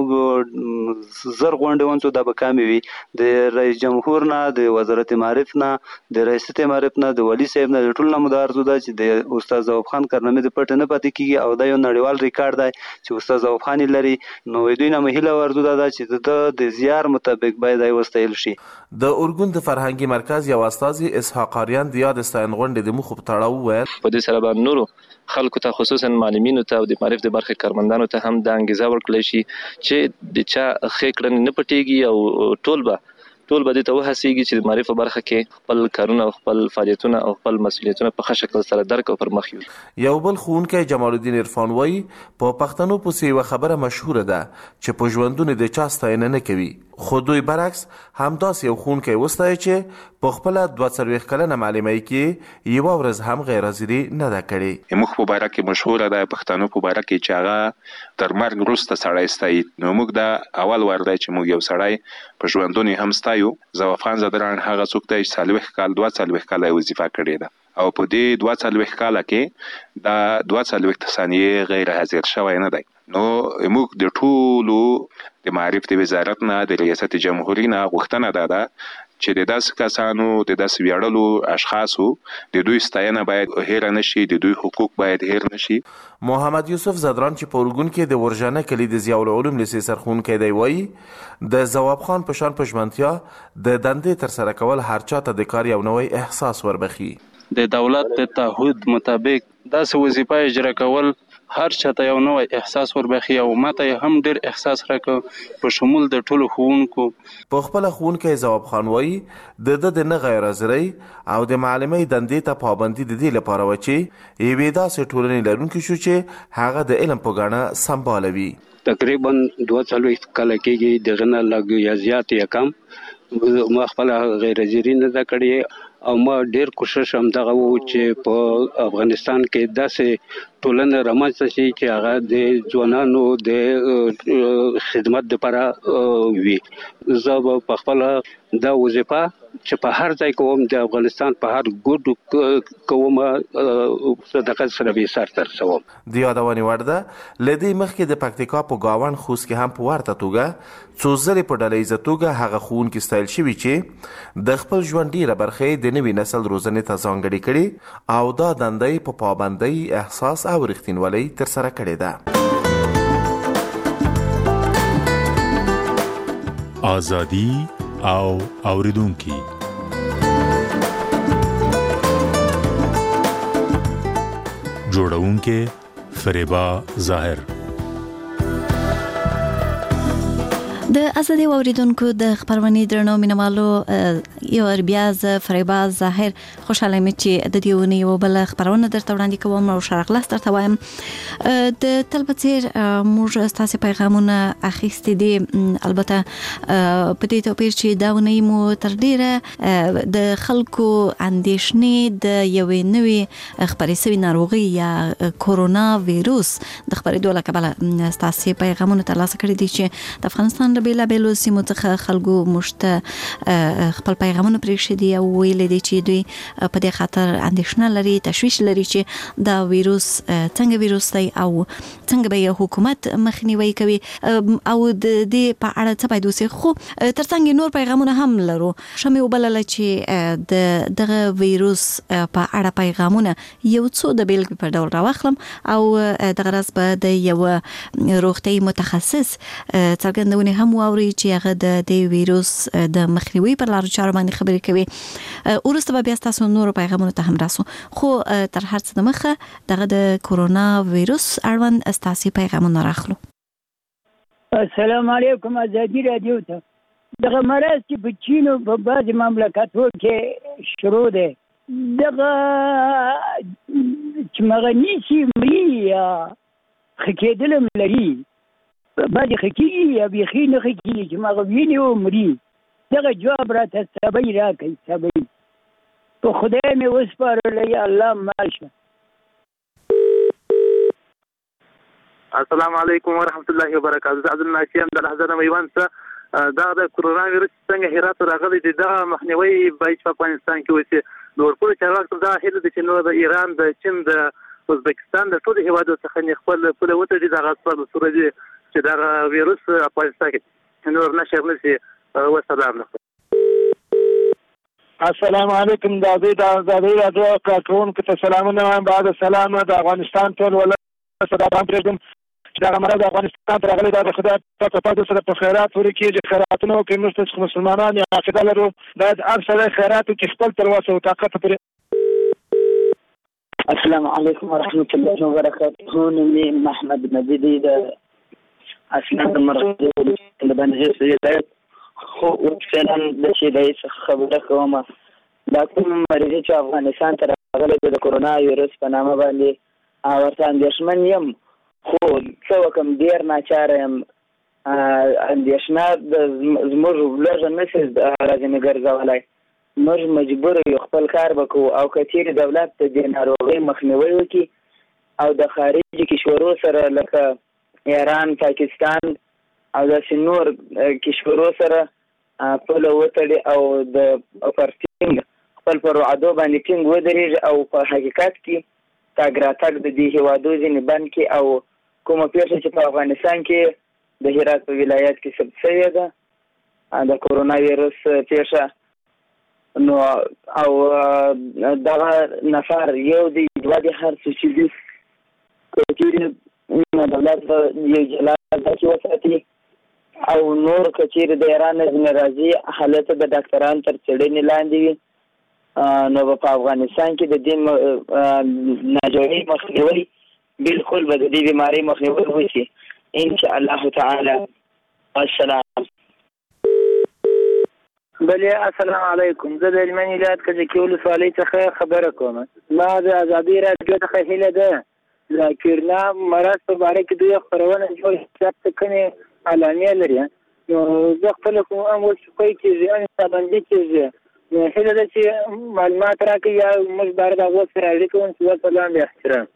زر غونډې ونڅو د بکامي وي، د رئیس جمهور نه، د وزارت معارف نه، د ریاست معارف نه، د ولی صاحب نه، ټول نه مدارزو ده چې د استاد ځواب خان کارنامې د پټ نه پاتې کیږي او دا یو نړیوال ریکارډ دی چې استاد ځواب خان لري. نو دوی نه مهله ورزو ده چې د زیار مطابق باید وستایل شي. د اورګون د فرهنګي مرکز یو استاذ اسحاق آریان د یاد ستاین غونډې د مخ په تړاو وویل په دې سره به نورو خلکو ته خصوصا معلمینو ته او د معرف د برخې کارمندانو ته هم د انګیزه ورکړل شي چې د چا ښې کړنې نه پټېږي او ټول به دې ته وهڅېږي چې د معرف برخه کې خپل کارونه او خپل فعالیتونه او خپل مسؤلیتونه په ښه شکل سره درک او پر مخ یوړي. یو بل ښوونکی جمال الدین عرفان وایي په پښتنو پسې یوه خبره مشهوره ده چې په ژوندون د چا ستاینه نه کوي، خو دوی برعکس همداسې یو ښوونکی وستایي چې په خپله 42 کلنه معلمۍ کې یوه ورځ هم غیر حاضري نه ده کړې. موږ په باره کې مشهوره ده پښتنو په باره کې چې هغه تر مرګ وروسته سړی ستایي. نو موږ دا اول وار دی چې موږ یو سړی په ژوندون هم ستایو. ځواب خان زدران هغه څوک دی چې 42 کاله وظیفه کړې ده او په دې 42 کاله کې دا 42 ثانیې غیر حاضر شوی نه دی. نو موږ د ټولو د معرف د وزارت نه، د ریاست جمهوریت نه غوښتنه ده چې د داسې کسانو، د داسې ویاړلو اشخاصو د دوی ستاینه باید هیر نشي، د دوی حقوق باید هیر نشي. محمد یوسف زدران چې په اورګون کې د ورژانه کلی د ضیاء العلوم لیسې سرښوونکی دی وایي د ځواب خان په شان په ژمنتیا د دندې ترسره کول هر چا ته د کار یو نوی احساس وربخي. د دولت د تعهد مطابق داسې وظیفه اجرا کول هر چاته یو نوی احساس وربخي او ماته هم ډېر احساس راکړ په شمول د ټولو ښوونکو. په خپله ښوونکی ځواب خان وایي د نه غیر حاضرۍ او د معلمۍ دندې ته پابندي د دې لپاره وه چې یوې داسې ټولنې لرونکي شو چې هغه د علم په ګاڼه سمبالوي. تقریبا 42 کاله کېږي دغه نه لږ یا زیات یا کم ما خپله غیر حاضري نه ده کړې او ما ډېر کوشش هم دغه و چې په افغانستان کې داسې ټولنه رامنځته شي چې هغه د ځوانانو د خدمت لپاره وي. زه به په خپله دا وظیفه چې په هر ځای کوم د افغانستان په هر ګوټ کوم صدقه سره به سر ترسوم. د یادونې وړ ده له دې مخکې د پکتیکا په ګاوان خوست کې هم په ورته توګه څو ځلې په ډله توګه هغه ښوونکي ستایل شوي چې د خپل ژوند ډېره برخه یې د نوي نسل روزنې ته ځانګړې کړې او دا دنده په پابندۍ احساس او رښتینولۍ ترسره کړې ده. آزادي او اوریدونکي جوړونکي فریبا ظاهر. د ازادي اوریدونکو د خبرونې درنو مینوالو یو بیا ز فریبا ظاهر خوشاله مې چې د دې ونی یو بل خبرونه درته وړاندې کوم او شرغلاس درته وایم. د تلبتیر موږ تاسو پیغامونه اخیستې دي البته په دې توګه چې دا ونی مو تر ډیره د خلکو اندېښنې د یوې نوې خبرې سوي ناروغي یا کورونا وایروس د خبرېدو لپاره تاسو پیغامونه ترلاسه کړي دي چې د افغانستان بلا بیلو سیمو څخه خلکو مشته خپل پیغامونه پرېښي دي او ویل دي چې دوی په دې خاطر اندېښنه لري تشویش لري چې دا وایروس څنګه وایروس دی او څنګه به حکومت مخنیوي کوي او د دې په اړه څه باید وسي. خو ترڅنګ نور پیغامونه هم لرو. شمه وبلل چې دغه وایروس په اړه پیغامونه یو څو د بیلګې په ډول راوخلم او دغه راز به د یو روغتي متخصص څرګندونه هم واوري چې هغه د دې وایروس د مخنیوي پر لارو چارو باندې خبرې کوي. ورسته بیا تاسو نور پیغامونه ته هم راسو. خو تر هر څه د مخه دغه د کورونا وایروس اړوند تاسو پیغامونه راخلو. السلام علیکم ازادي رادیو ته. دغه مرض چې په چین او په بعض مملکتونو کې شروع دی دغه چې مغنیسي مری یا خکېدلم لري بعد خکیږي یا بیخي نه خکیږي چې ما غویني او مري دغه جواب راته سبای راکړي سبای په خدای مې وسپارل یا الله ماشه. السلام علیکم ورحمت الله وبرکاته. زه عبدالناصر یم د لحظه میوان څخه دا د کورونا وایروس څنګه هرات راغلی دی دا مخنیوي باید په افغانستان کې وشي. نور ټول چارواکو دا هیله ده چې نو د ایران د چین د ازبکستان د ټولو هیوادو څخه خپل پوله وتړي دغه خپل صورت چې دا وایروس افغانستان کې نور نشر نشي. والسلام السلام علیکم د ازادي رادیو کارکونکو ته سلامونه وایم. بعد سلام د افغانستان ټول ولایت سره پرېږدم چې دا مرض د افغانستان ته راغلی دا د خدای په تاسو سره په خیرات ورکړي چې خیراتونه وکړي. موږ چې مسلمانان یا عقیده لرو باید هر سړی خیرات وکړي خپل تر وسه او طاقت پرې. السلام علیکم ورحمت الله وبرکاته. نوم محمد مجیدی د اصلا د مرض د باندې زیات خو فعلا د شي د خبره کوم دا کوم مریض چې افغانستان ته راغلی د کورونا وایروس په نامه باندې ورته اندېښمن یم خو څه وکم ډېر ناچاره یم. اندېښنه زموږ لږه نشي راځي ګرځولی. موږ مجبور یو خپل کار وکړو او که چیرې دولت د دې ناروغۍ مخنیوي وکړي او د خارجي کشورو سره لکه ایران پاکستان او داسې نور کشورو سره پوله وتړي او د پرټینګ خپل پر وعدو باندې ټینګ ودرېږي او په حقیقت کې تګ راتګ د دې هیوادو ځینې بند کړي او کومه پیښه چې په افغانستان کې د هرات په ولایت کې ثبت شوې ده د کورونا وایروس پیښه نو او دغه نفر یو دی دوه دي هر څه چې دي که دولت یو جلا ځای وساتي او نور که چیرې د ایران ځینې راځي حالت د ډاکټران تر څېړنې لاندې وي نو په افغانستان کې د دې ناجوړۍ مخنیوي بالکل به د دې بیماری مخنیوی وشي ان شاء الله تعالی. السلام بله السلام علیکم. زه د هلمند ولایت کجکي ولسوالۍ څخه خبره کوم. ما د ازادي راډیو څخه هیله ده د کرونا مرض په باره کې دوی خپرونه جوړ ثبت کړي اعلانیه لري نو زه خپل کوم اوس کوی چې ځان باندې چې هیله ده چې معلومات راکړي یا موږ باید هغه سره اړیکه ونیسو. سلام احترام.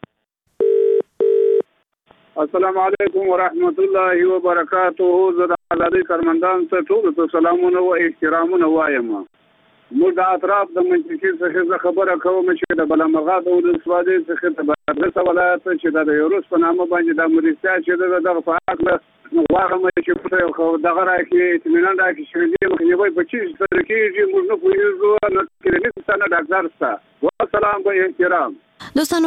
السلام علیکم ورحمت الله وبرکاته. زه د ازادۍ کارمندان ته ټولو ته سلامونه او احترامونه وایم. موږ د اطراف د منطقې څخه زه خبره کوم چې د بلامرغاد ولسوالۍ څخه د بادغیس ولایت چې د یوروس په نامه باندې د مرستیا چې دغه په حق واغم چې خو دغه راکې اطمینان راکې چې دې مخنیوي په چیز سره کېږي موږ نه پوهېږو نه کلینیک سره ډاکټر سره. والسلام به احترام. دوستانو